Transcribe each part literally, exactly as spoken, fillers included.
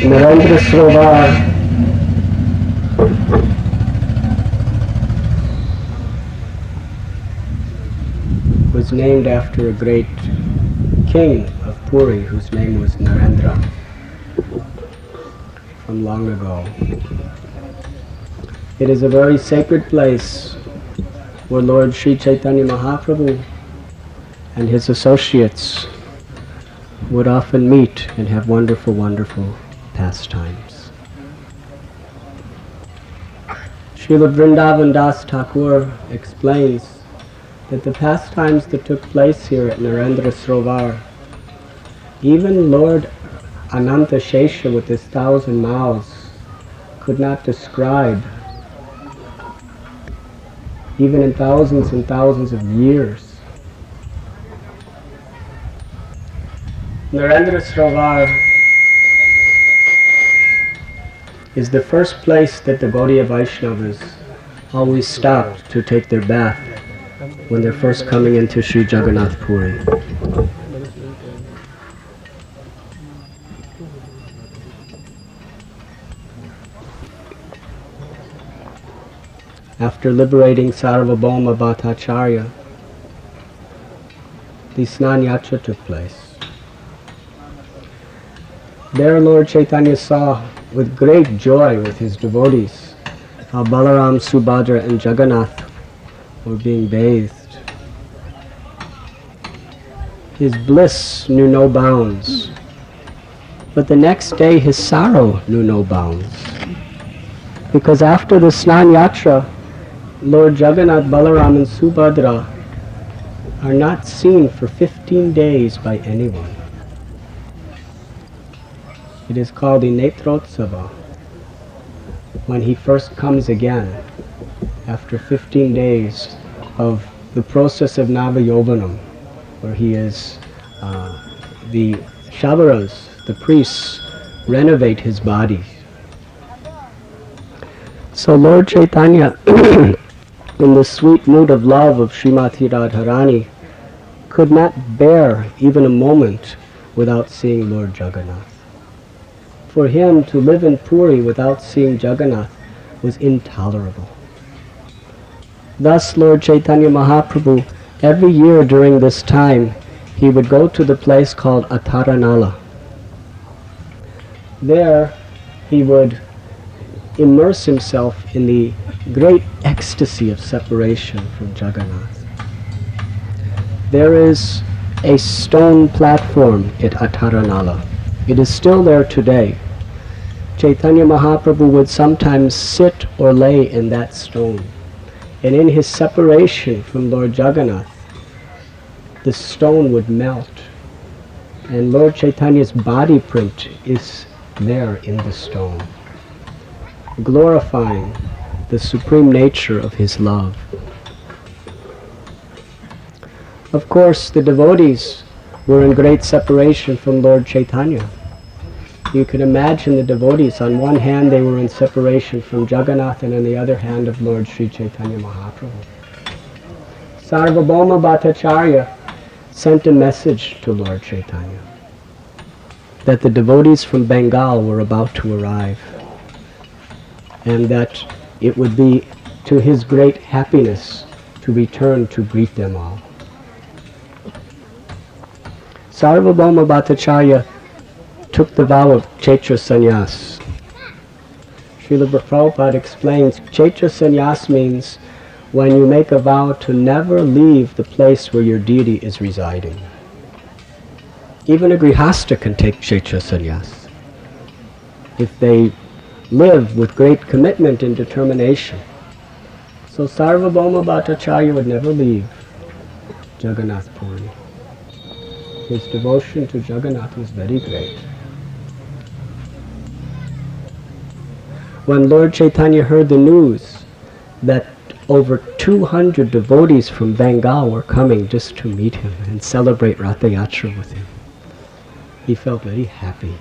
Narendra Sarovar was named after a great king of Puri whose name was Narendra from long ago. It is a very sacred place where Lord Sri Chaitanya Mahaprabhu and his associates would often meet and have wonderful, wonderful pastimes. Srila Vrindavan Das Thakur explains that the pastimes that took place here at Narendra Sarovar, even Lord Ananta Shesha with his thousand mouths could not describe, even in thousands and thousands of years. Narendra Sarovar is the first place that the Gaudiya Vaishnavas always stopped to take their bath when they're first coming into Sri Jagannath Puri. After liberating Sarvabhauma Bhattacharya, the Snan Yatra took place. There Lord Chaitanya saw with great joy with his devotees how Balaram, Subhadra and Jagannath were being bathed. His bliss knew no bounds, but the next day his sorrow knew no bounds. Because after the Snan Yatra, Lord Jagannath, Balaram and Subhadra are not seen for fifteen days by anyone. It is called the Netrotsava, when he first comes again after fifteen days of the process of Navayovanam, where he is, uh, the Shavaras, the priests, renovate his body. So Lord Chaitanya, in the sweet mood of love of Srimati Radharani, could not bear even a moment without seeing Lord Jagannath. For him to live in Puri without seeing Jagannath was intolerable. Thus Lord Chaitanya Mahaprabhu, every year during this time, he would go to the place called Ataranala. There he would immerse himself in the great ecstasy of separation from Jagannath. There is a stone platform at Ataranala. It is still there today. Chaitanya Mahaprabhu would sometimes sit or lay in that stone. And in his separation from Lord Jagannath, the stone would melt. And Lord Chaitanya's body print is there in the stone, glorifying the supreme nature of his love. Of course, the devotees were in great separation from Lord Chaitanya. You can imagine the devotees. On one hand, they were in separation from Jagannath, and on the other hand of Lord Sri Chaitanya Mahaprabhu. Sarvabhauma Bhattacharya sent a message to Lord Chaitanya that the devotees from Bengal were about to arrive, and that it would be to his great happiness to return to greet them all. Sarvabhauma Bhattacharya took the vow of Chaitra Sannyas. Srila Prabhupada explains, Chaitra Sannyas means when you make a vow to never leave the place where your deity is residing. Even a grihasta can take Chaitra Sannyas if they live with great commitment and determination. So Sarvabhauma Bhattacharya would never leave Jagannath Puri. His devotion to Jagannath was very great. When Lord Chaitanya heard the news that over two hundred devotees from Bengal were coming just to meet him and celebrate Ratha Yatra with him, he felt very happy.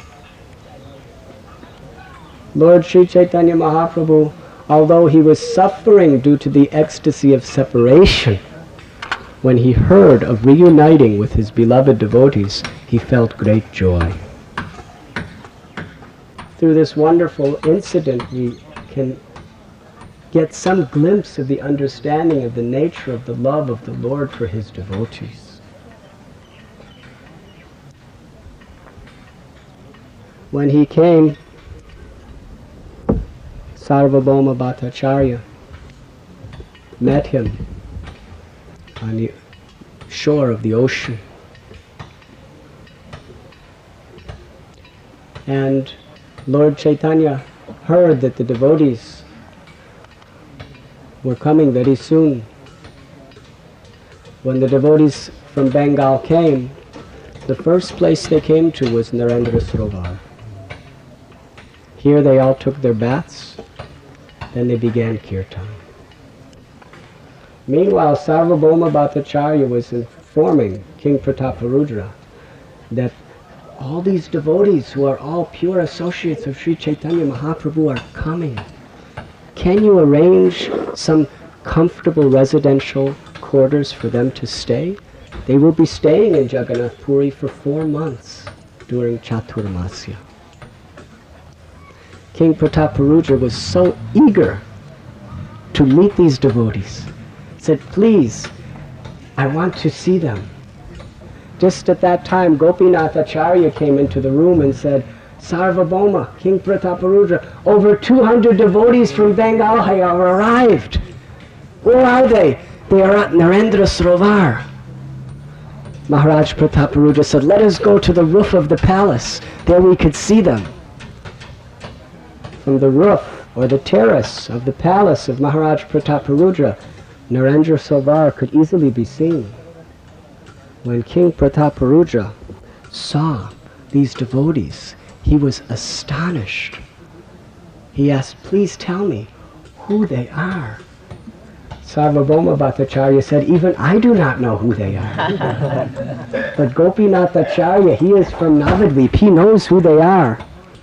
Lord Sri Chaitanya Mahaprabhu, although he was suffering due to the ecstasy of separation, when he heard of reuniting with his beloved devotees, he felt great joy. through this wonderful incident, we can get some glimpse of the understanding of the nature of the love of the Lord for his devotees. When he came, Sarvabhauma Bhattacharya met him on the shore of the ocean. And Lord Chaitanya heard that the devotees were coming very soon. When the devotees from Bengal came, the first place they came to was Narendra Sarovar. Here they all took their baths, then they began kirtan. Meanwhile, Sarvabhauma Bhattacharya was informing King Prataparudra that all these devotees who are all pure associates of Sri Chaitanya Mahaprabhu are coming. Can you arrange some comfortable residential quarters for them to stay? They will be staying in Jagannath Puri for four months during Chaturmasya. King Prataparudra was so eager to meet these devotees. Said, please, I want to see them. Just at that time, Gopinath Acharya came into the room and said, Sarvabhauma, King Prataparudra, over two hundred devotees from Bengal have arrived. Where are they? They are at Narendra Sarovar. Maharaj Prataparudra said, let us go to the roof of the palace. There we could see them. From the roof or the terrace of the palace of Maharaj Prataparudra, Narendra Sarovar could easily be seen. When King Prataparudra saw these devotees, he was astonished. He asked, please tell me who they are. Sarvabhauma Bhattacharya said, even I do not know who they are. But Gopinath Acharya, he is from Navadvip, he knows who they are.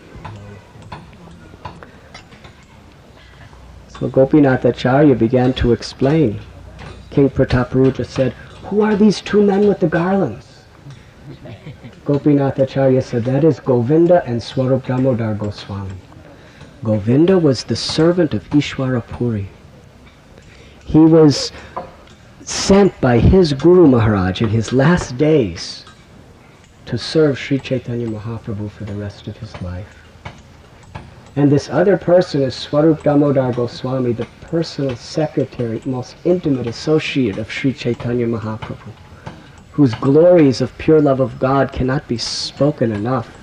So Gopinath Acharya began to explain. King Prataparudra said, who are these two men with the garlands? Gopinath Acharya said, that is Govinda and Swarup Damodar Goswami. Govinda was the servant of Ishwara Puri. He was sent by his Guru Maharaj in his last days to serve Sri Chaitanya Mahaprabhu for the rest of his life. And this other person is Swarup Damodar Goswami, the personal secretary, most intimate associate of Sri Chaitanya Mahaprabhu, whose glories of pure love of God cannot be spoken enough.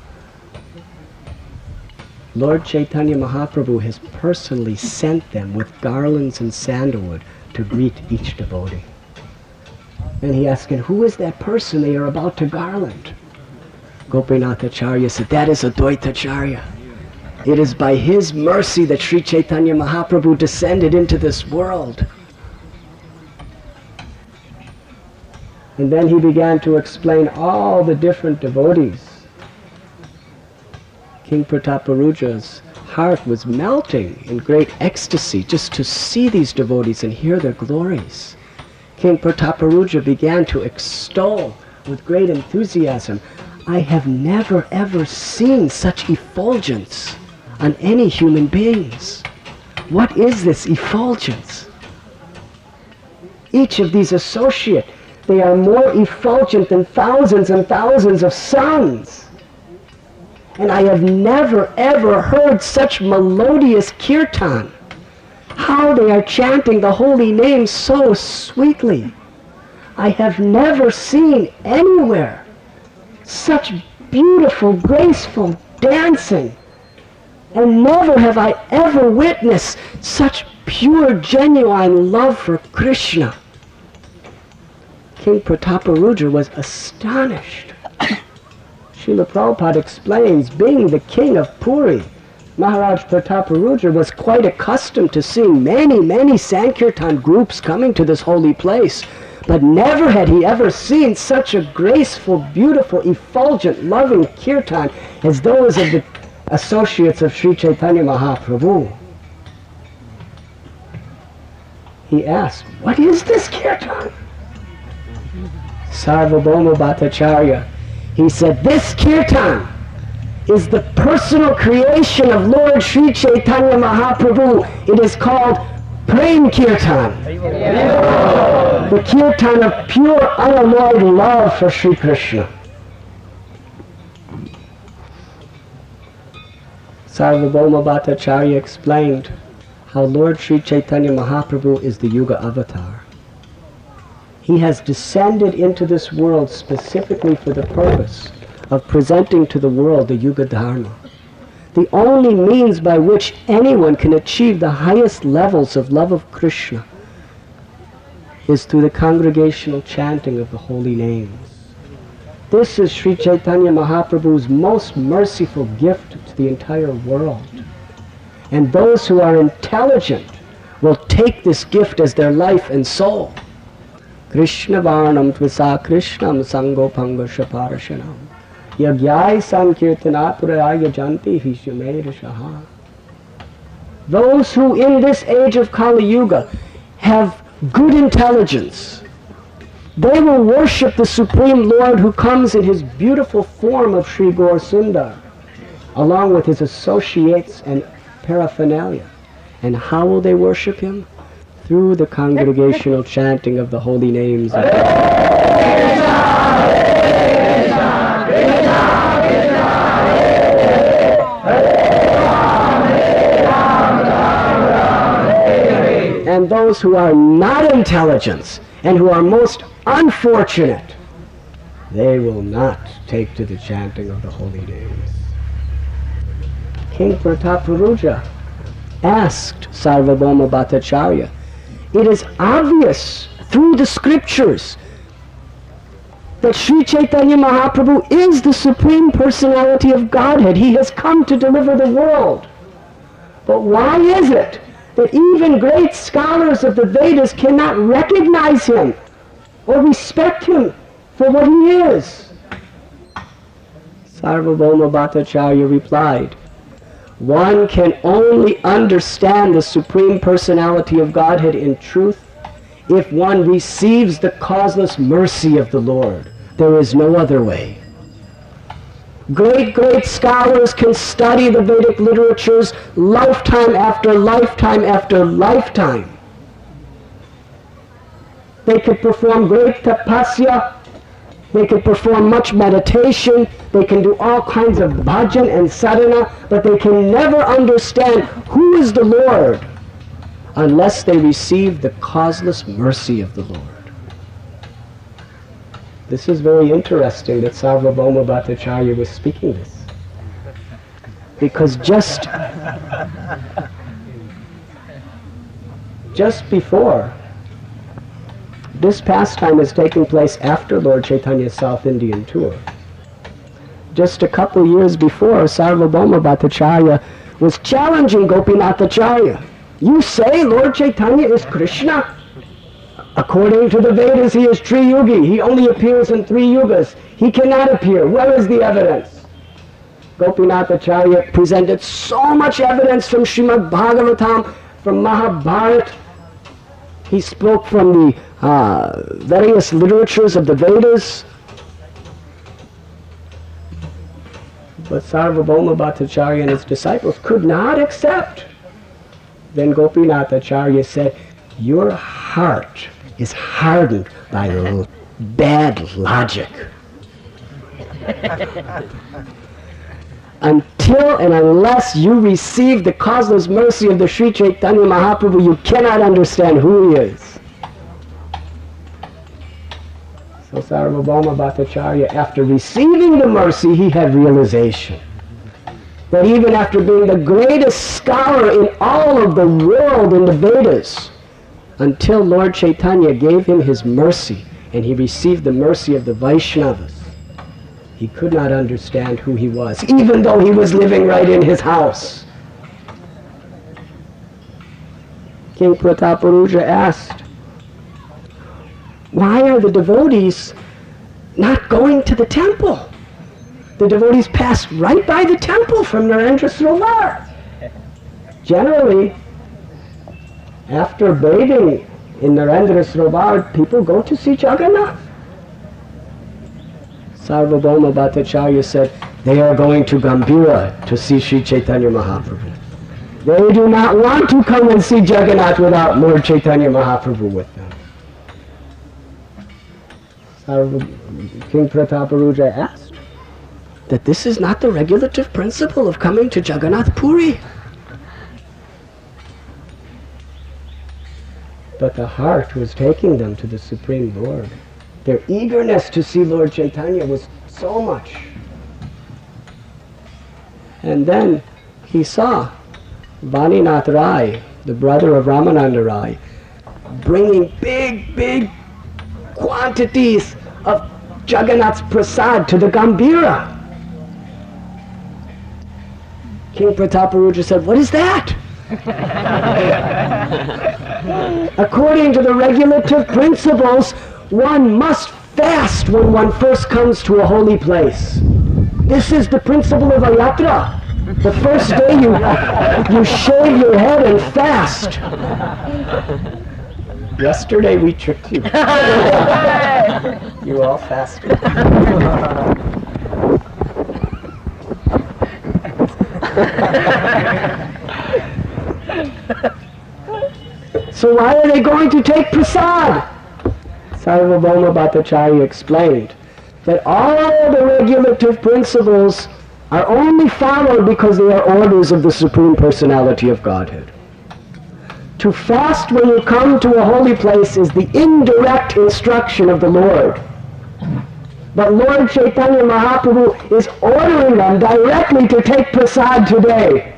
Lord Chaitanya Mahaprabhu has personally sent them with garlands and sandalwood to greet each devotee. And he asked, who is that person they are about to garland? Gopinath Acharya said, that is Advaita Acharya. It is by his mercy that Sri Chaitanya Mahaprabhu descended into this world. And then he began to explain all the different devotees. King Prataparudra's heart was melting in great ecstasy just to see these devotees and hear their glories. King Prataparudra began to extol with great enthusiasm, I have never ever seen such effulgence on any human beings. What is this effulgence? Each of these associates, they are more effulgent than thousands and thousands of suns. And I have never ever heard such melodious kirtan. How they are chanting the holy name so sweetly. I have never seen anywhere such beautiful, graceful dancing. And never have I ever witnessed such pure, genuine love for Krishna. King Prataparudra was astonished. Srila Prabhupada explains, being the king of Puri, Maharaj Prataparudra was quite accustomed to seeing many, many Sankirtan groups coming to this holy place. But never had he ever seen such a graceful, beautiful, effulgent, loving kirtan as those of the associates of Sri Chaitanya Mahaprabhu. He asked, what is this kirtan? Sarvabhauma Bhattacharya, he said, this kirtan is the personal creation of Lord Sri Chaitanya Mahaprabhu. It is called Prem Kirtan. The Kirtan of pure, unalloyed love for Sri Krishna. Sarvabhauma Bhattacharya explained how Lord Sri Chaitanya Mahaprabhu is the Yuga Avatar. He has descended into this world specifically for the purpose of presenting to the world the Yuga Dharma. The only means by which anyone can achieve the highest levels of love of Krishna is through the congregational chanting of the holy names. This is Sri Chaitanya Mahaprabhu's most merciful gift to the entire world. And those who are intelligent will take this gift as their life and soul. Krishna Varnam Tvisa Krishnam Sangopanga Shaparashanam Yagyai Sankirtanapuraya Janti Hishamera Shaha. Those who in this age of Kali Yuga have good intelligence, they will worship the Supreme Lord who comes in his beautiful form of Sri Gaur Sundar, along with his associates and paraphernalia. And how will they worship him? Through the congregational chanting of the holy names of and those who are not intelligent and who are most unfortunate, they will not take to the chanting of the holy names. King Prataparuja asked Sarvabhauma Bhattacharya, it is obvious through the scriptures that Sri Chaitanya Mahaprabhu is the Supreme Personality of Godhead. He has come to deliver the world. But why is it that even great scholars of the Vedas cannot recognize him or respect him for what he is? Sarvabhauma Bhattacharya replied, one can only understand the Supreme Personality of Godhead in truth if one receives the causeless mercy of the Lord. There is no other way. Great, great scholars can study the Vedic literatures lifetime after lifetime after lifetime. They could perform great tapasya, they could perform much meditation, they can do all kinds of bhajan and sadhana, but they can never understand who is the Lord unless they receive the causeless mercy of the Lord. This is very interesting that Sarvabhauma Bhattacharya was speaking this. Because just, just before, this pastime is taking place after Lord Chaitanya's South Indian tour. Just a couple years before, Sarvabhauma Bhattacharya was challenging Gopinathacharya. You say Lord Chaitanya is Krishna? According to the Vedas, he is Triyugi. He only appears in three yugas. He cannot appear. Where is the evidence? Gopinathacharya presented so much evidence from Srimad Bhagavatam, from Mahabharata. He spoke from the uh, various literatures of the Vedas. But Sarvabhauma Bhattacharya and his disciples could not accept. Then Gopinathacharya said, your heart is hardened by l- bad logic. Until and unless you receive the causeless mercy of the Sri Chaitanya Mahaprabhu, you cannot understand who he is. So Sarvabhauma Bhattacharya, after receiving the mercy, he had realization that even after being the greatest scholar in all of the world in the Vedas, until Lord Chaitanya gave him his mercy and he received the mercy of the Vaishnavas, he could not understand who he was, even though he was living right in his house. King Prataparuja asked, why are the devotees not going to the temple? The devotees pass right by the temple from Narendra Sarovar. Generally, after bathing in Narendra Sarovar, people go to see Jagannath. Sarvabhauma Bhattacharya said, They are going to Gambhira to see Sri Chaitanya Mahaprabhu. They do not want to come and see Jagannath without Lord Chaitanya Mahaprabhu with them. King Prataparuja asked that this is not the regulative principle of coming to Jagannath Puri. But the heart was taking them to the Supreme Lord. Their eagerness to see Lord Chaitanya was so much. And then he saw Vaninath Rai, the brother of Ramananda Rai, bringing big, big quantities of Jagannath's prasad to the Gambhira. King Prataparuja said, "What is that?" According to the regulative principles, one must fast when one first comes to a holy place. This is the principle of a yatra. The first day you, you shave your head and fast. Yesterday we tricked you. You all fasted. So why are they going to take prasad? Sarvabhauma Bhattacharya explained that all the regulative principles are only followed because they are orders of the Supreme Personality of Godhead. To fast when you come to a holy place is the indirect instruction of the Lord. But Lord Chaitanya Mahaprabhu is ordering them directly to take prasad today.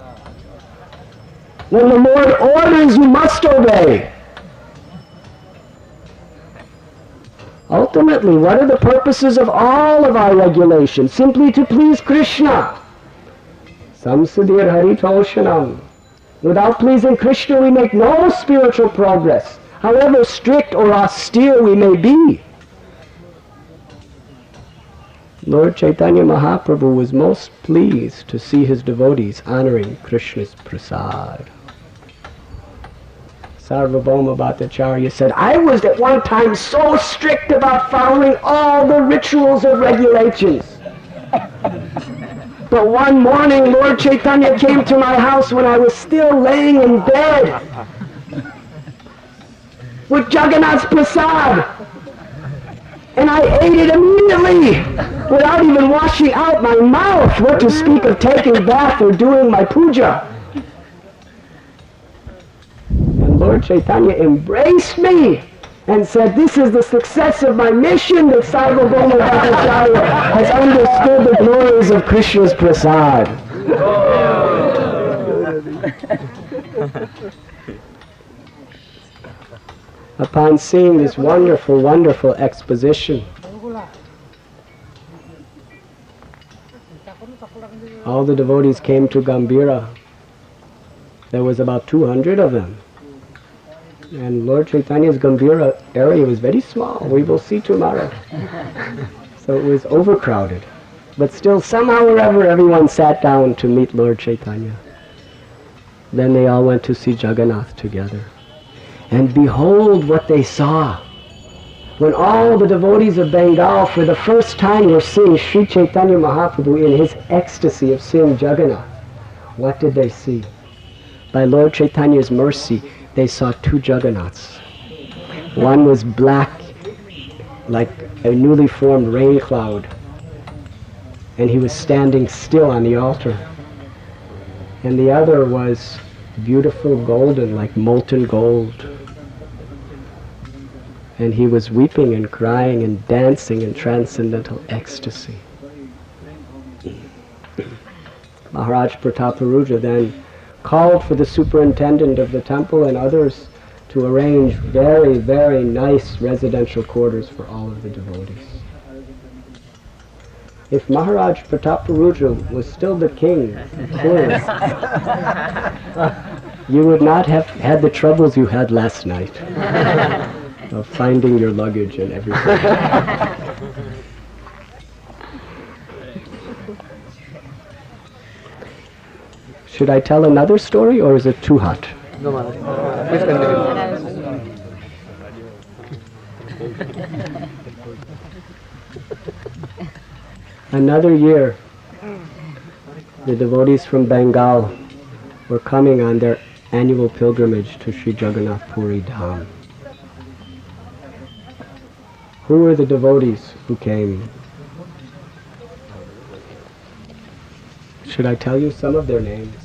When the Lord orders, you must obey. Ultimately, what are the purposes of all of our regulations? Simply to please Krishna. Samsudir Haritoshanam. Without pleasing Krishna, we make no spiritual progress, however strict or austere we may be. Lord Chaitanya Mahaprabhu was most pleased to see his devotees honoring Krishna's prasad. Sarvabhauma Bhattacharya said, "I was at one time so strict about following all the rituals of regulations. But one morning, Lord Chaitanya came to my house when I was still laying in bed with Jagannath's prasad. And I ate it immediately without even washing out my mouth, what to speak of taking a bath or doing my puja. And Lord Chaitanya embraced me and said, this is the success of my mission, that Sarvabhauma Bhattacharya has understood the glories of Krishna's prasad." Upon seeing this wonderful, wonderful exposition, all the devotees came to Gambhira. There was about two hundred of them. And Lord Chaitanya's Gambhira area was very small. We will see tomorrow. So it was overcrowded. But still, somehow or other, everyone sat down to meet Lord Chaitanya. Then they all went to see Jagannath together. And behold what they saw. When all the devotees of Bengal for the first time were seeing Sri Chaitanya Mahaprabhu in his ecstasy of seeing Jagannath, what did they see? By Lord Chaitanya's mercy, they saw two Jagannaths. One was black, like a newly formed rain cloud, and he was standing still on the altar. And the other was beautiful golden, like molten gold. And he was weeping and crying and dancing in transcendental ecstasy. Maharaj Prataparuja then called for the superintendent of the temple and others to arrange very, very nice residential quarters for all of the devotees. If Maharaj Prataparuja was still the king, you would not have had the troubles you had last night of finding your luggage and everything. Should I tell another story, or is it too hot? No, Maharaj. Please continue. Another year, the devotees from Bengal were coming on their annual pilgrimage to Sri Jagannath Puri Dham. Who were the devotees who came? Should I tell you some of their names?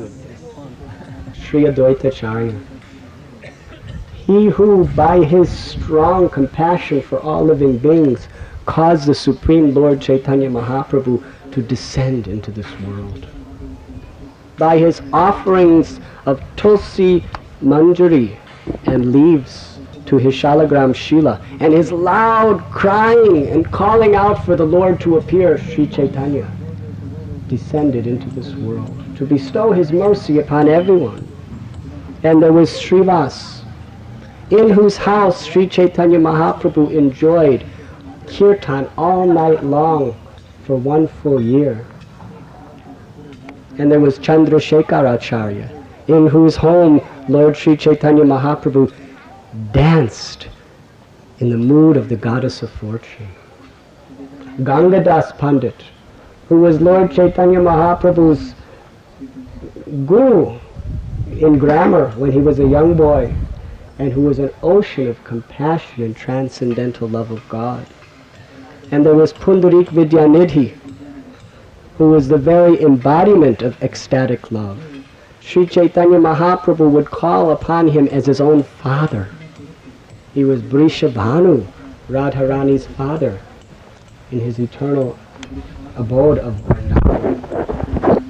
Sri Advaitacharya. He who, by his strong compassion for all living beings, caused the Supreme Lord Chaitanya Mahaprabhu to descend into this world. By his offerings of tulsi, manjari, and leaves to his Shalagram Shila, and his loud crying and calling out for the Lord to appear, Sri Chaitanya descended into this world to bestow his mercy upon everyone. And there was Srivas, in whose house Sri Chaitanya Mahaprabhu enjoyed kirtan all night long for one full year. And there was Chandrasekharacharya, in whose home Lord Sri Chaitanya Mahaprabhu danced in the mood of the goddess of fortune. Gangadas Pandit, who was Lord Chaitanya Mahaprabhu's guru in grammar when he was a young boy, and who was an ocean of compassion and transcendental love of God. And there was Pundarik Vidyanidhi, who was the very embodiment of ecstatic love. Sri Chaitanya Mahaprabhu would call upon him as his own father. He was Brishabhanu, Radharani's father, in his eternal abode of Vrindavan.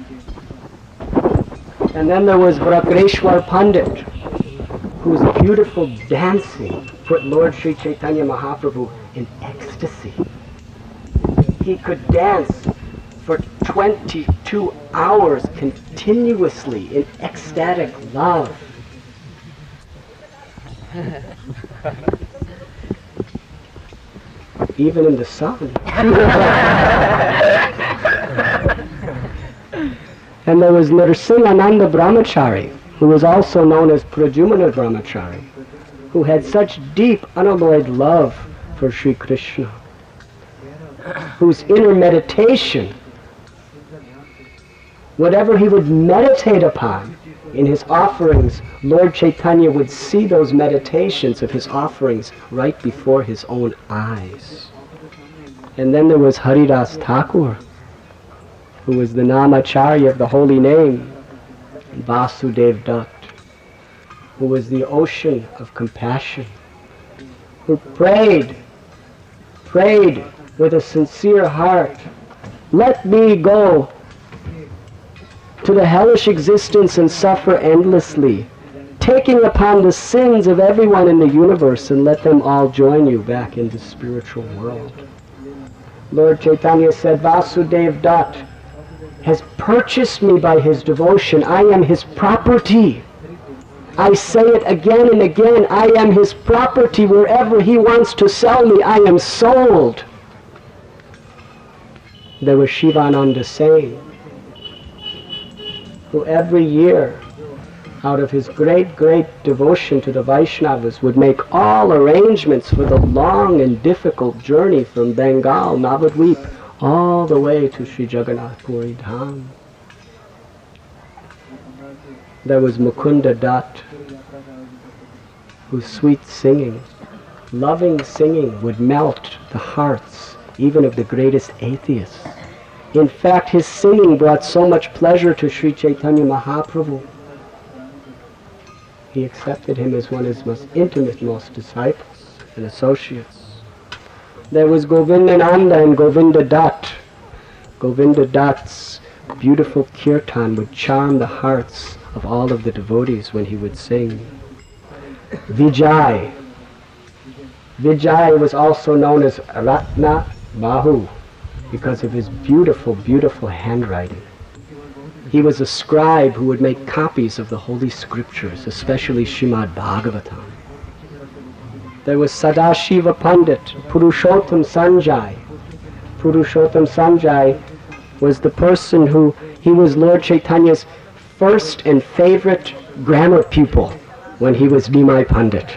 And then there was Vrakreshwar Pandit, whose beautiful dancing put Lord Sri Chaitanya Mahaprabhu in ecstasy. He could dance for twenty-two hours continuously in ecstatic love. Even in the sun. And there was Nrsimhananda Brahmachari, who was also known as Pradyumna Brahmachari, who had such deep, unalloyed love for Sri Krishna, whose inner meditation, whatever he would meditate upon in his offerings, Lord Chaitanya would see those meditations of his offerings right before his own eyes. And then there was Haridas Thakur, who was the Namacharya of the holy name, Vasudev Dutt, who was the ocean of compassion, who prayed, prayed with a sincere heart, let me go to the hellish existence and suffer endlessly, taking upon the sins of everyone in the universe, and let them all join you back in the spiritual world. Lord Chaitanya said, Vasudev Dutt has purchased me by his devotion. I am his property. I say it again and again, I am his property. Wherever he wants to sell me, I am sold. There was Shivananda Sen, who every year, out of his great, great devotion to the Vaishnavas, would make all arrangements for the long and difficult journey from Bengal, Navadvip, all the way to Sri Jagannath Puri Dham. There was Mukunda Dutt, whose sweet singing, loving singing, would melt the hearts even of the greatest atheists. In fact, his singing brought so much pleasure to Sri Chaitanya Mahaprabhu. He accepted him as one of his most intimate, most disciples and associates. There was Govindananda and Govinda Dutt. Govinda Dutt's beautiful kirtan would charm the hearts of all of the devotees when he would sing. Vijay. Vijay was also known as Ratna Bahu because of his beautiful, beautiful handwriting. He was a scribe who would make copies of the holy scriptures, especially Srimad Bhagavatam. There was Sadashiva Pandit, Purushottam Sanjay. Purushottam Sanjay was the person who, he was Lord Chaitanya's first and favorite grammar pupil when he was Nimai Pandit.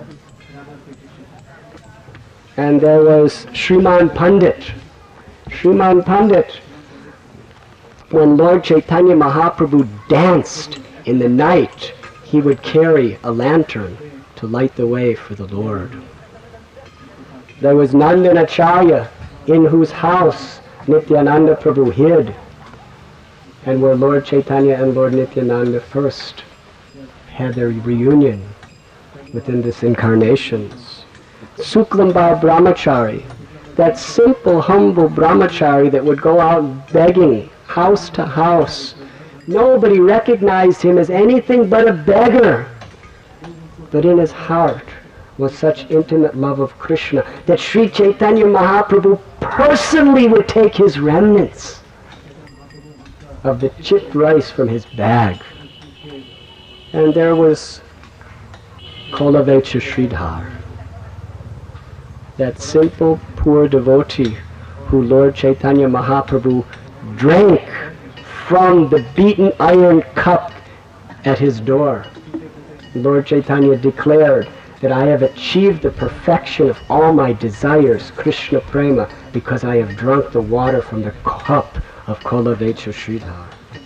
And there was Shriman Pandit. Shriman Pandit when Lord Chaitanya Mahaprabhu danced in the night, he would carry a lantern to light the way for the Lord. There was Nandanacharya, in whose house Nityananda Prabhu hid, and where Lord Chaitanya and Lord Nityananda first had their reunion within this incarnations. Suklambar Brahmachari, that simple, humble brahmachari that would go out begging house to house. Nobody recognized him as anything but a beggar. But in his heart was such intimate love of Krishna that Sri Chaitanya Mahaprabhu personally would take his remnants of the chipped rice from his bag. And there was Kolavecha Sridhar, that simple, poor devotee who Lord Chaitanya Mahaprabhu drank from the beaten iron cup at his door. Lord Chaitanya declared that I have achieved the perfection of all my desires, Krishna Prema, because I have drunk the water from the cup of Kolavecha Sridhar.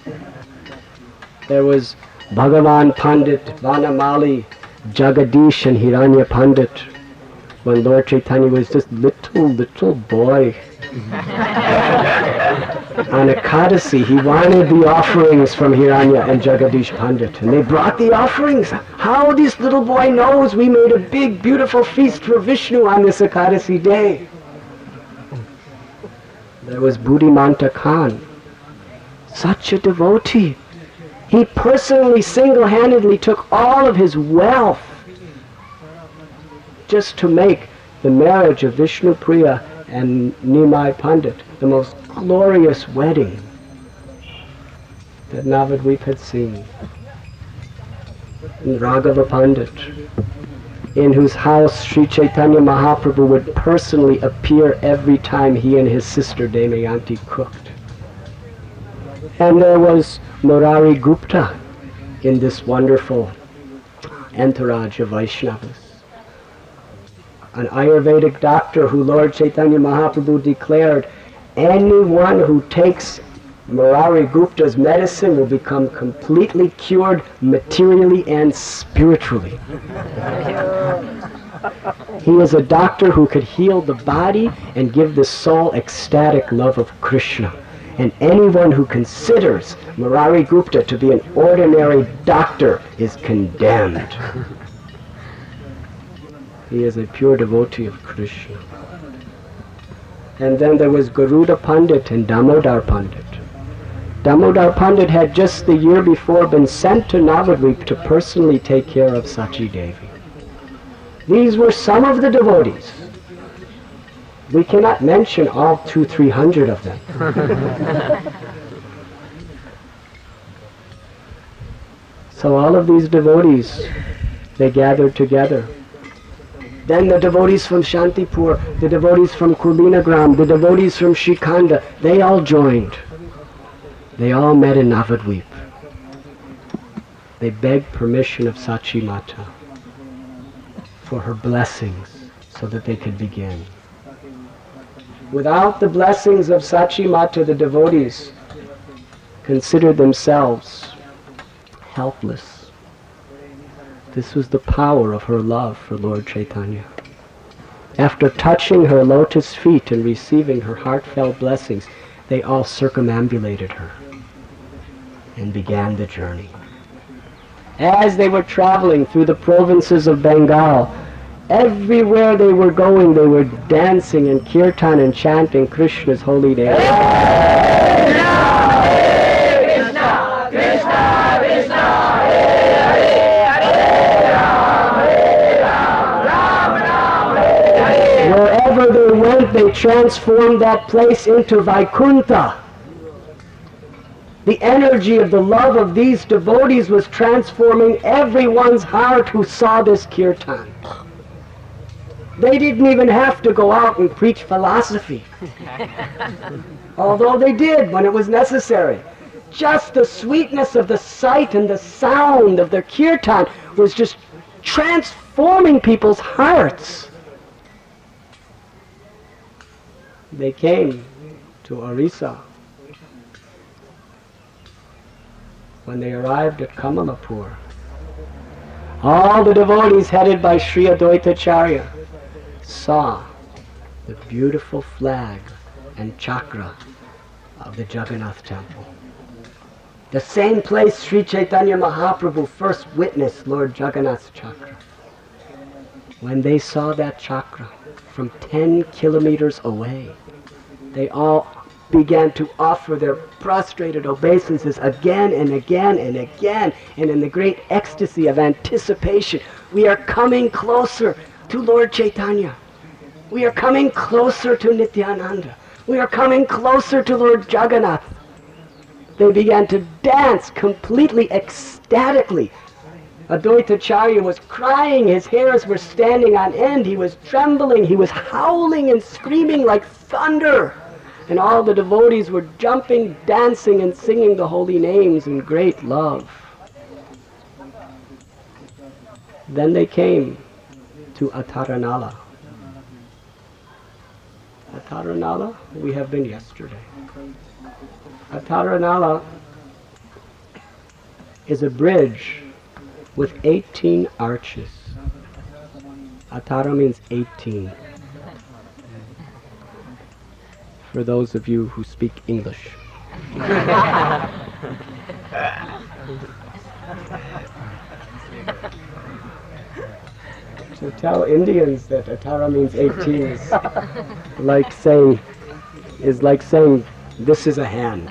There was Bhagavan Pandit, Vanamali, Jagadish and Hiranya Pandit, when Lord Chaitanya was just little, little boy. On Ekadasi, he wanted the offerings from Hiranya and Jagadish Pandit, and they brought the offerings. How this little boy knows we made a big, beautiful feast for Vishnu on this Ekadasi day. There was Buddhimanta Khan, such a devotee. He personally, single-handedly took all of his wealth just to make the marriage of Vishnu Priya and Nimai Pandit the most glorious wedding that Navadvip had seen. And Raghava Pandit, in whose house Sri Chaitanya Mahaprabhu would personally appear every time he and his sister Damayanti cooked. And there was Murari Gupta in this wonderful entourage of Vaishnavas, an Ayurvedic doctor who Lord Chaitanya Mahaprabhu declared, anyone who takes Murari Gupta's medicine will become completely cured materially and spiritually. He is a doctor who could heal the body and give the soul ecstatic love of Krishna. And anyone who considers Murari Gupta to be an ordinary doctor is condemned. He is a pure devotee of Krishna. And then there was Garuda Pandit and Damodar Pandit. Damodar Pandit had just the year before been sent to Navadvip to personally take care of Sachi Devi. These were some of the devotees. We cannot mention all two, three hundred of them. So all of these devotees, they gathered together. Then the devotees from Shantipur, the devotees from Kulinagram, the devotees from Shikanda, they all joined. They all met in Navadvip. They begged permission of Sachi Mata for her blessings so that they could begin. Without the blessings of Sachi Mata, the devotees considered themselves helpless. This was the power of her love for Lord Chaitanya. After touching her lotus feet and receiving her heartfelt blessings, they all circumambulated her and began the journey. As they were traveling through the provinces of Bengal, everywhere they were going, they were dancing and kirtan and chanting Krishna's holy name. Wherever they went, they transformed that place into Vaikuntha. The energy of the love of these devotees was transforming everyone's heart who saw this kirtan. They didn't even have to go out and preach philosophy, although they did when it was necessary. Just the sweetness of the sight and the sound of their kirtan was just transforming people's hearts. They came to Orissa, when they arrived at Kamalapur, all the devotees headed by Sri Advaitacharya saw the beautiful flag and chakra of the Jagannath temple. The same place Sri Chaitanya Mahaprabhu first witnessed Lord Jagannath's chakra. When they saw that chakra from ten kilometers away, they all began to offer their prostrated obeisances again and again and again, and in the great ecstasy of anticipation, we are coming closer to Lord Chaitanya. We are coming closer to Nityananda. We are coming closer to Lord Jagannath. They began to dance completely ecstatically. Advaitacharya was crying, his hairs were standing on end, he was trembling, he was howling and screaming like thunder. And all the devotees were jumping, dancing, and singing the holy names in great love. Then they came to Ataranala. Ataranala, we have been yesterday. Ataranala is a bridge with eighteen arches. Atara means eighteen. For those of you who speak English. To tell Indians that Atara means eighteen is like saying, is like saying, this is a hand.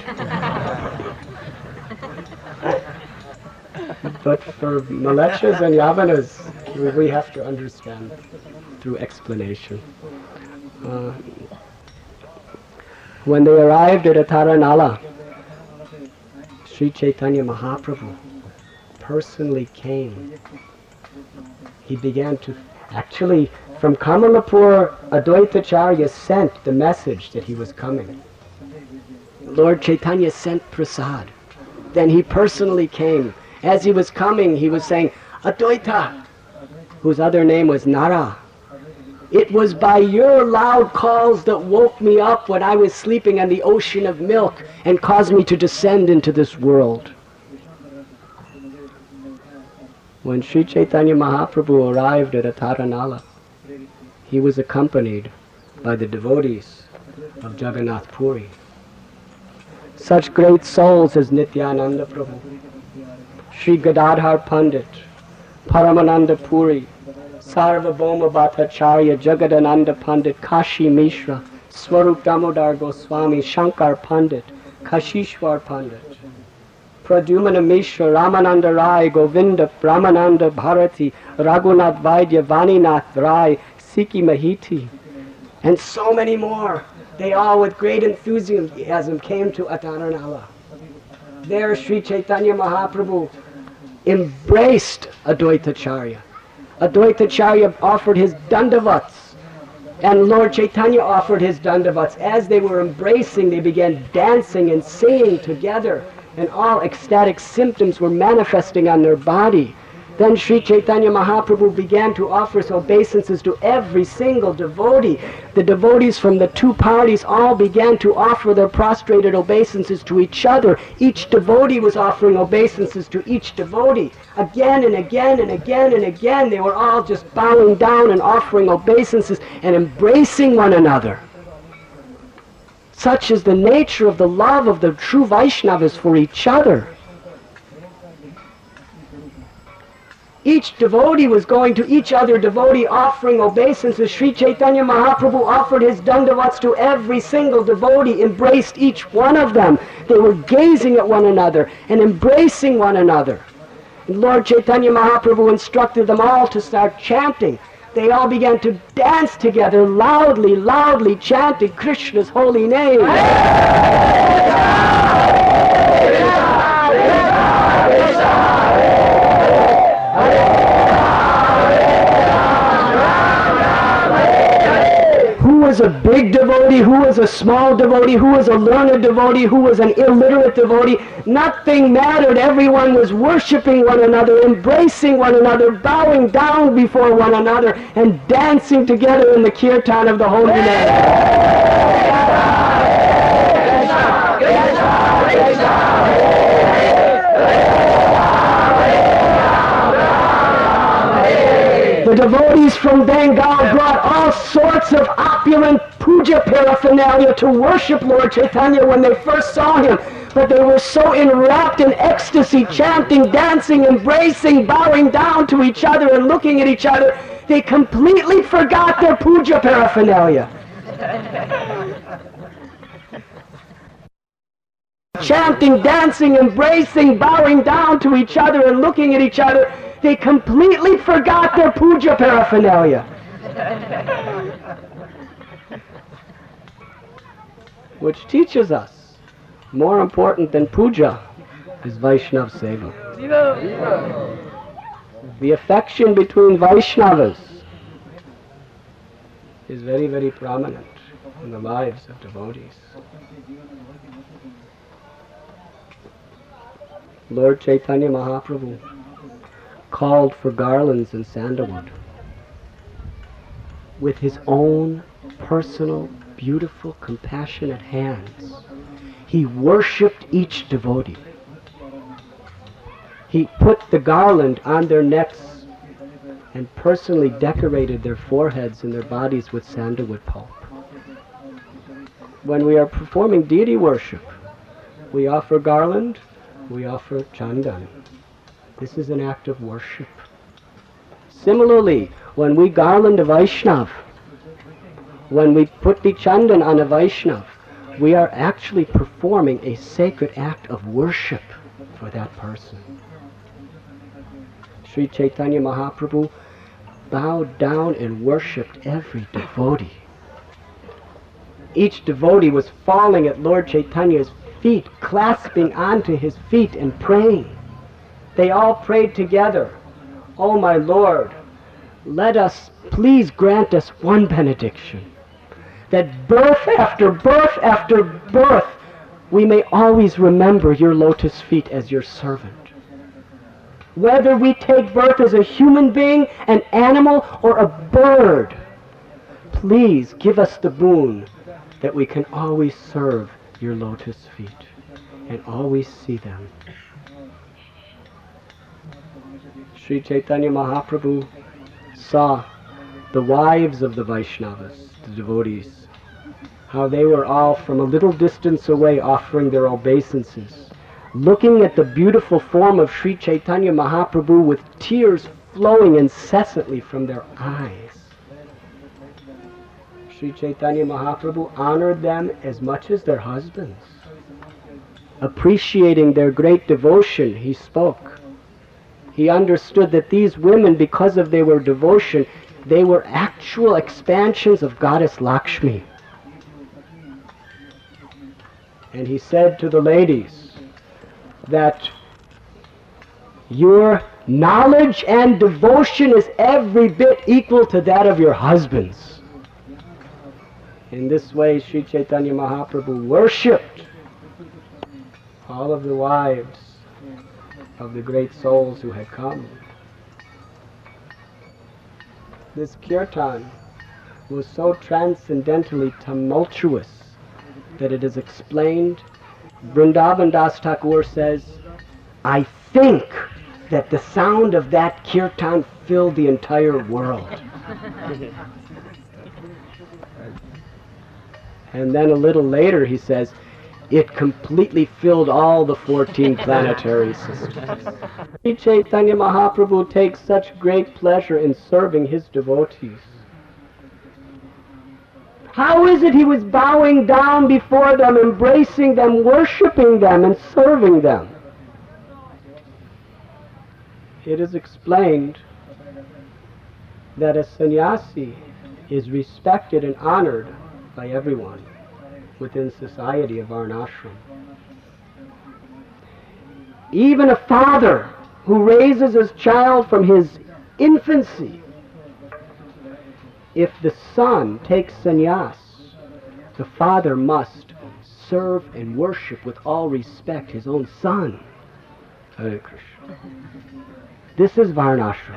But for Malechas and Yavanas, we have to understand through explanation. Uh, when they arrived at Ataranala, Sri Chaitanya Mahaprabhu personally came. He began to, actually, from Kamalapur, Advaitacharya sent the message that he was coming. Lord Chaitanya sent prasad. Then he personally came. As he was coming, he was saying, Advaita, whose other name was Nara, it was by your loud calls that woke me up when I was sleeping on the ocean of milk and caused me to descend into this world. When Sri Chaitanya Mahaprabhu arrived at Ataranala, he was accompanied by the devotees of Jagannath Puri. Such great souls as Nityananda Prabhu, Sri Gadadhar Pandit, Paramananda Puri, Sarvabhauma Bhattacharya, Jagadananda Pandit, Kashi Mishra, Swarup Damodar Goswami, Shankar Pandit, Kashishwar Pandit, Pradyumna Mishra, Ramananda Rai, Govinda, Brahmananda Bharati, Raghunath Vaidya, Vaninath Rai, Sikhi Mahiti, and so many more. They all with great enthusiasm came to Ataranala. There Sri Chaitanya Mahaprabhu embraced Advaitacharya. Advaitacharya offered his dandavats, and Lord Chaitanya offered his dandavats. As they were embracing, they began dancing and singing together, and all ecstatic symptoms were manifesting on their body. Then Sri Chaitanya Mahaprabhu began to offer obeisances to every single devotee. The devotees from the two parties all began to offer their prostrated obeisances to each other. Each devotee was offering obeisances to each devotee. Again and again and again and again, they were all just bowing down and offering obeisances and embracing one another. Such is the nature of the love of the true Vaishnavas for each other. Each devotee was going to each other devotee offering obeisances. Sri Chaitanya Mahaprabhu offered his dandavats to every single devotee, embraced each one of them. They were gazing at one another and embracing one another. And Lord Chaitanya Mahaprabhu instructed them all to start chanting. They all began to dance together, loudly, loudly chanting Krishna's holy name. Who was a big devotee, who was a small devotee, who was a learned devotee, who was an illiterate devotee, nothing mattered. Everyone was worshiping one another, embracing one another, bowing down before one another, and dancing together in the kirtan of the holy name. The devotees from Bengal brought all sorts of opulent puja paraphernalia to worship Lord Chaitanya when they first saw him. But they were so enwrapped in ecstasy, chanting, dancing, embracing, bowing down to each other and looking at each other, they completely forgot their puja paraphernalia. Chanting, dancing, embracing, bowing down to each other and looking at each other, they completely forgot their puja paraphernalia. Which teaches us, more important than puja is Vaishnav Seva. The affection between Vaishnavas is very, very prominent in the lives of devotees. Lord Chaitanya Mahaprabhu called for garlands and sandalwood with his own personal, beautiful, compassionate hands. He worshipped each devotee. He put the garland on their necks and personally decorated their foreheads and their bodies with sandalwood pulp. When we are performing deity worship, we offer garland, we offer chandan. This is an act of worship. Similarly, when we garland a Vaishnav, when we put the chandan on a Vaishnav, we are actually performing a sacred act of worship for that person. Sri Chaitanya Mahaprabhu bowed down and worshipped every devotee. Each devotee was falling at Lord Chaitanya's feet, clasping onto his feet and praying. They all prayed together, "Oh my Lord, let us, please grant us one benediction, that birth after birth after birth, we may always remember your lotus feet as your servant. Whether we take birth as a human being, an animal, or a bird, please give us the boon that we can always serve your lotus feet and always see them." Sri Chaitanya Mahaprabhu saw the wives of the Vaishnavas, the devotees, how they were all from a little distance away offering their obeisances, looking at the beautiful form of Sri Chaitanya Mahaprabhu with tears flowing incessantly from their eyes. Sri Chaitanya Mahaprabhu honored them as much as their husbands. Appreciating their great devotion, he spoke. He understood that these women, because of their devotion, they were actual expansions of Goddess Lakshmi. And he said to the ladies that your knowledge and devotion is every bit equal to that of your husbands. In this way, Sri Chaitanya Mahaprabhu worshipped all of the wives of the great souls who had come. This kirtan was so transcendentally tumultuous that it is explained. Vrindavan Das Thakur says, "I think that the sound of that kirtan filled the entire world." And then a little later he says, "It completely filled all the fourteen planetary systems." Sri Chaitanya Mahaprabhu takes such great pleasure in serving his devotees. How is it he was bowing down before them, embracing them, worshipping them, and serving them? It is explained that a sannyasi is respected and honored by everyone within society of Varnashram. Even a father who raises his child from his infancy, if the son takes sannyas, the father must serve and worship with all respect his own son. Hare Krishna. This is Varnashram.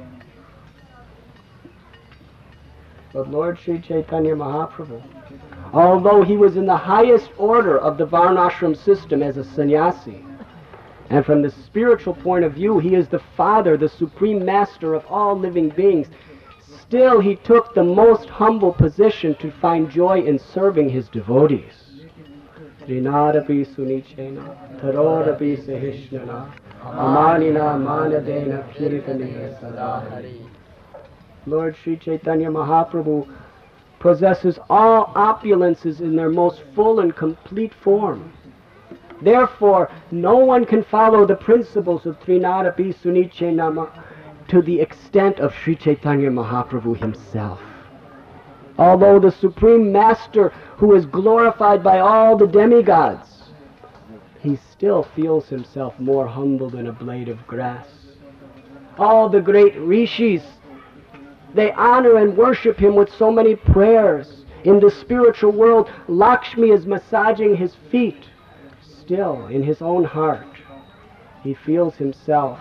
But Lord Sri Chaitanya Mahaprabhu, although he was in the highest order of the Varnashram system as a sannyasi, And from the spiritual point of view, he is the Father, the Supreme Master of all living beings. Still, he took the most humble position to find joy in serving his devotees. Srinadapi sunichena, tarodapi sahishnana, amanina manadena kirtaniya sadahari. Lord Sri Chaitanya Mahaprabhu possesses all opulences in their most full and complete form. Therefore, no one can follow the principles of Trinadapi Sunichena to the extent of Sri Chaitanya Mahaprabhu himself. Although the Supreme Master, who is glorified by all the demigods, he still feels himself more humble than a blade of grass. All the great rishis, they honor and worship him with so many prayers. In the spiritual world, Lakshmi is massaging his feet. Still, in his own heart, he feels himself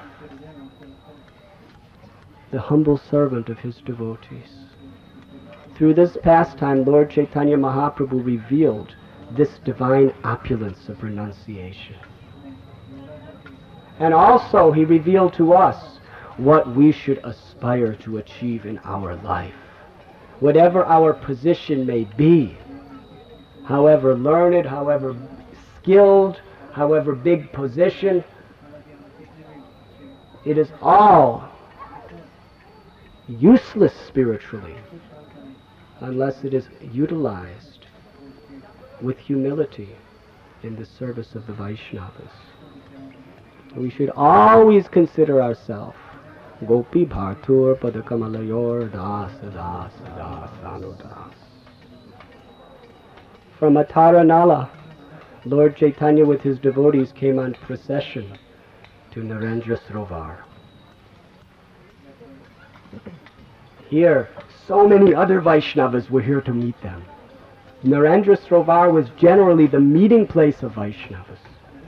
the humble servant of his devotees. Through this pastime, Lord Chaitanya Mahaprabhu revealed this divine opulence of renunciation. And also he revealed to us what we should aspire to achieve in our life. Whatever our position may be, however learned, however skilled, however big position, it is all useless spiritually unless it is utilized with humility in the service of the Vaishnavas. We should always consider ourselves Gopi Bhartur Padakamalayur Das Das Das Anudas. From Ataranala, Lord Chaitanya with his devotees came on procession to Narendra Srovar. Here, so many other Vaishnavas were here to meet them. Narendra Srovar was generally the meeting place of Vaishnavas.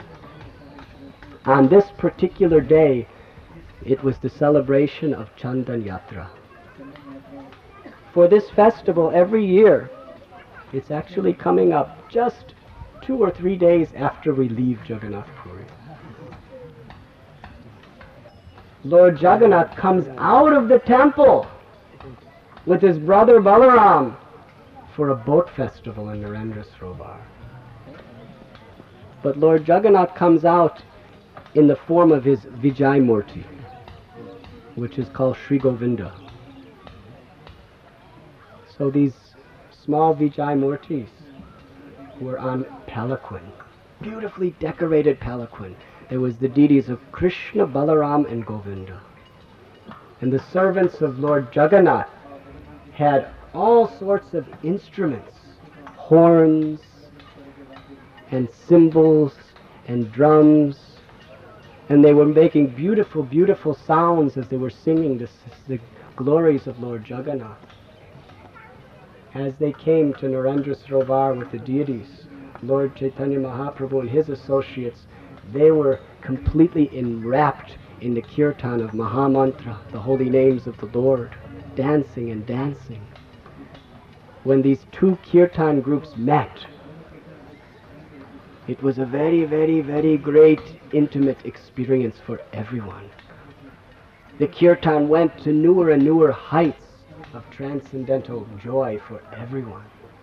On this particular day, it was the celebration of Chandan Yatra. For this festival every year, it's actually coming up just two or three days after we leave Jagannath Puri. Lord Jagannath comes out of the temple with his brother Balaram for a boat festival in Narendra Srovar. But Lord Jagannath comes out in the form of his Vijay Murti, which is called Sri Govinda. So these small Vijay Murtis were on palanquin, beautifully decorated palanquin. There was the deities of Krishna, Balaram, and Govinda. And the servants of Lord Jagannath had all sorts of instruments, horns, and cymbals, and drums, and they were making beautiful, beautiful sounds as they were singing the, the glories of Lord Jagannath. As they came to Narendra Srovar with the deities, Lord Chaitanya Mahaprabhu and his associates, they were completely enwrapped in the kirtan of Mahamantra, the holy names of the Lord, dancing and dancing. When these two kirtan groups met, it was a very, very, very great intimate experience for everyone. The kirtan went to newer and newer heights of transcendental joy for everyone.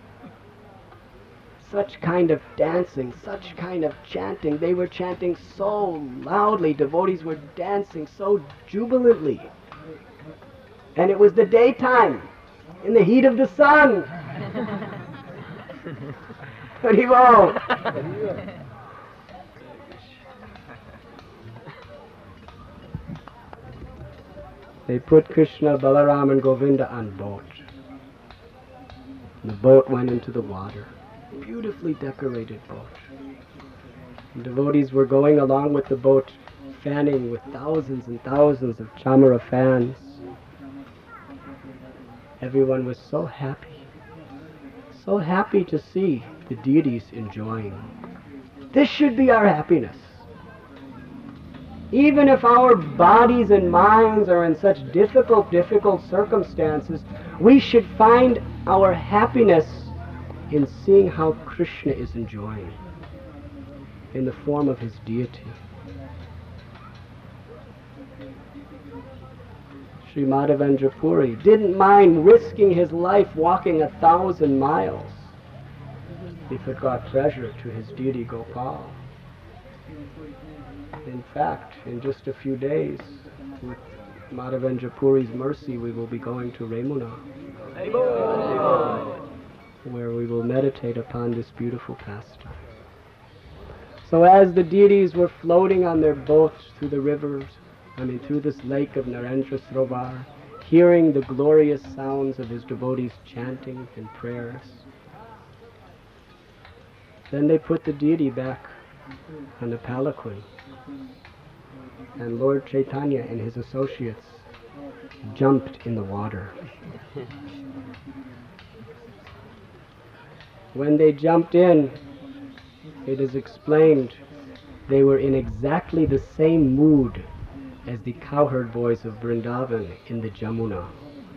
Such kind of dancing, such kind of chanting, they were chanting so loudly, devotees were dancing so jubilantly. And it was the daytime, in the heat of the sun. Haribol. They put Krishna, Balaram, and Govinda on boat. The boat went into the water. Beautifully decorated boat. And devotees were going along with the boat, fanning with thousands and thousands of chamara fans. Everyone was so happy, so happy to see the deities enjoying. This should be our happiness. Even if our bodies and minds are in such difficult, difficult circumstances, we should find our happiness in seeing how Krishna is enjoying in the form of his deity. Sri Madhavendra Puri didn't mind risking his life walking a thousand miles if it got pleasure to his deity Gopal. In fact, in just a few days, with Madhavendra Puri's mercy, we will be going to Remuna, where we will meditate upon this beautiful pastime. So as the deities were floating on their boats through the rivers, I mean through this lake of Narendra Sarovar, hearing the glorious sounds of his devotees chanting and prayers, then they put the deity back on the palanquin, and Lord Chaitanya and his associates jumped in the water. When they jumped in, it is explained they were in exactly the same mood as the cowherd boys of Vrindavan in the Jamuna.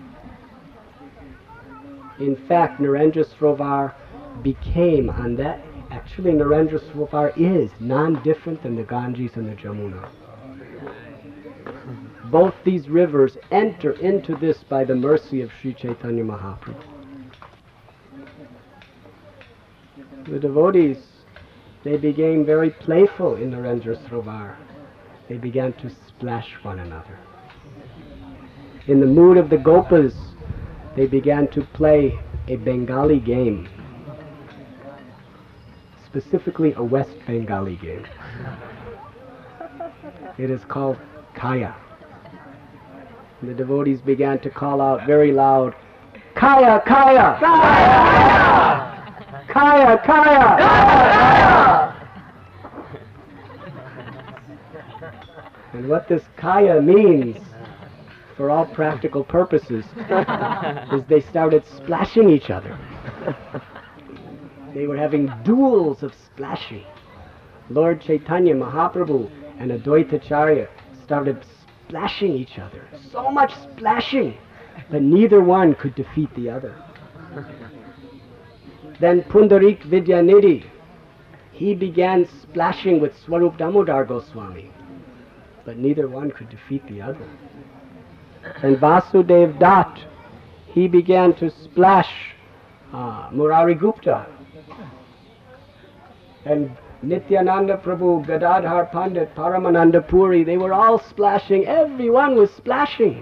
In fact, Narendra Sarovar became on that, actually Narendra Sarovar is non-different than the Ganges and the Jamuna. Both these rivers enter into this by the mercy of Sri Chaitanya Mahaprabhu. The devotees, they became very playful in Narendra Sarovar. They began to splash one another. In the mood of the Gopas, they began to play a Bengali game, specifically a West Bengali game. It is called Kaya. The devotees began to call out very loud, Kaya, Kaya! Kaya! Kaya, Kaya! Kaya! And what this Kaya means, for all practical purposes, is they started splashing each other. They were having duels of splashing. Lord Chaitanya Mahaprabhu and Advaitacharya started splashing each other. So much splashing that neither one could defeat the other. Then Pundarik Vidyanidhi, he began splashing with Swarup Damodar Goswami, but neither one could defeat the other. And Vasudev Dutt, he began to splash uh, Murari Gupta. And Nityananda Prabhu, Gadadhar Pandit, Paramananda Puri, they were all splashing. Everyone was splashing.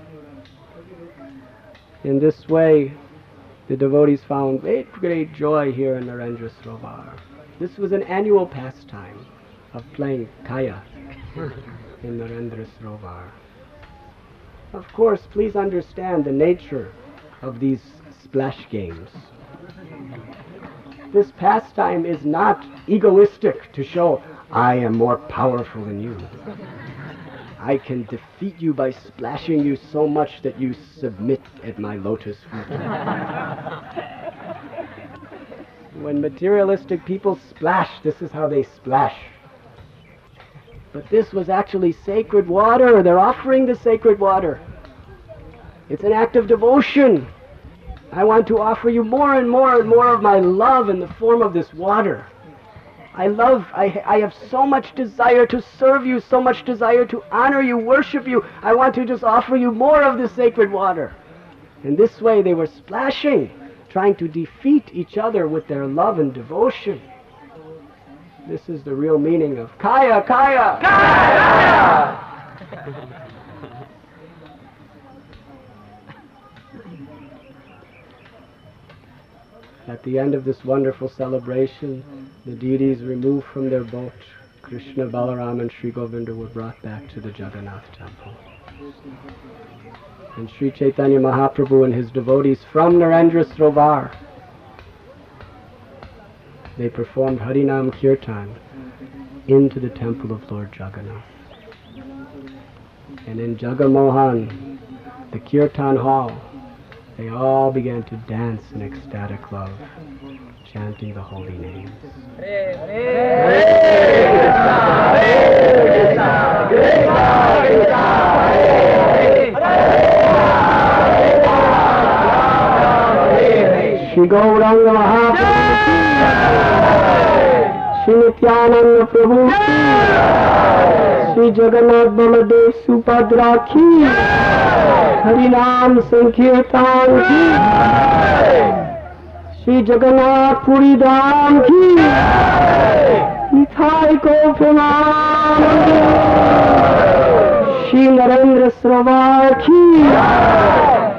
In this way, the devotees found great, great joy here in Narendra Sarovar. This was an annual pastime of playing Kaya in Narendra Sarovar. Of course, please understand the nature of these splash games. This pastime is not egoistic to show, I am more powerful than you. I can defeat you by splashing you so much that you submit at my lotus feet. When materialistic people splash, this is how they splash. But this was actually sacred water. They're offering the sacred water. It's an act of devotion. I want to offer you more and more and more of my love in the form of this water. I love, I, I have so much desire to serve you, so much desire to honor you, worship you. I want to just offer you more of this sacred water. In this way they were splashing, trying to defeat each other with their love and devotion. This is the real meaning of Kaya, Kaya! Kaya! Kaya! At the end of this wonderful celebration, the deities removed from their boat, Krishna, Balaram and Sri Govinda were brought back to the Jagannath temple. And Sri Chaitanya Mahaprabhu and his devotees from Narendra Sarovar, they performed Harinam Kirtan into the temple of Lord Jagannath. And in Jagamohan, the Kirtan hall, they all began to dance in ecstatic love, chanting the holy names. Hare Krishna, Krishna Krishna, Hare Hare, Shri Gauranga Mahaprabhu, Shri Nityanand प्रभु की, श्री जगन्नाथ बलदेव सुभद्रा की, हरि नाम संकीर्तन की, श्री जगन्नाथ पुरी धाम की, निताई को प्रणाम, श्री नरेंद्र सरोवर की।